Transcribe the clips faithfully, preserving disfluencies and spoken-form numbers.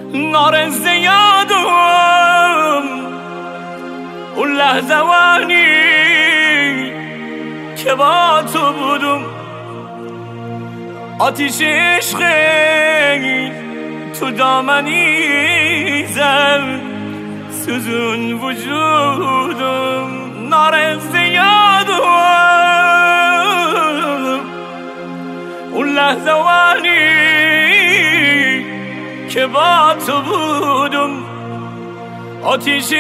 نارنز یادم اون لحظوانی که با تو بودم، آتیش عشقی تو دامنی زد سوزون وجودم. نارنز یادم اون لحظوانی که با تو بودم، آتیش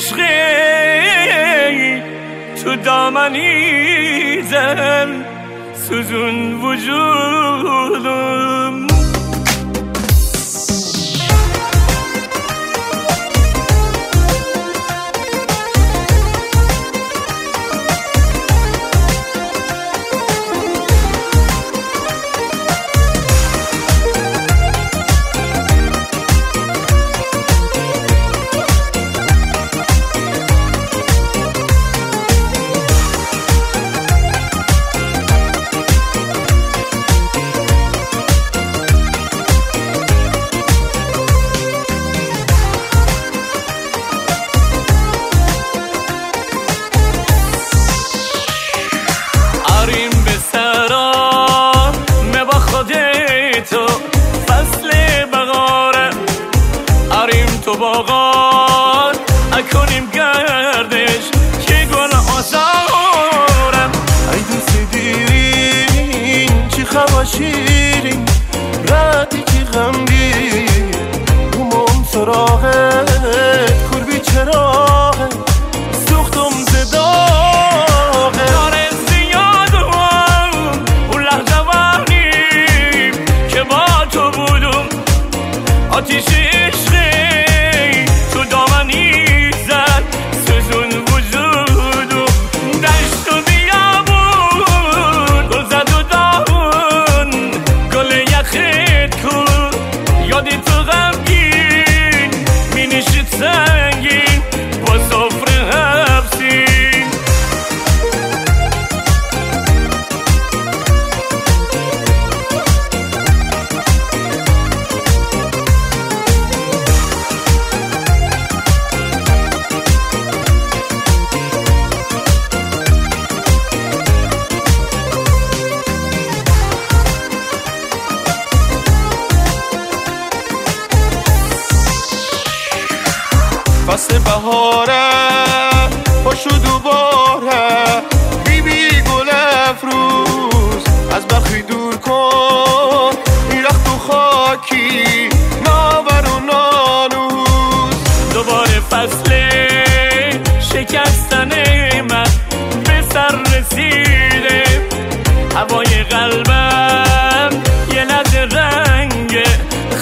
عشقی تو دامنی زد سوزون وجودم. تو فصل بغاره اریم تو باغان اکنیم گردش که گل آزارم. ای دوست دیرین چی خواشیرین ردی که غمگی اومم سراغه کربی چراغه سوختم زداغه. نارنز یادم اون لحظوانی که با تو بودم، آتیش عشقی تو دامنی زد سوزون وجودم. دشت و بیابون گل زد و داغون گل یخت کن یادی تو غمگین می نشید سنگین با سفره حبسین. فصل بهاره پاشو دوباره بی بی گل افروز از برخی دور کن این رخت و خاکی ناور و نانوز. دوباره فصل شکستن من به سر رسیده، هوای قلبم یه لحظه رنگ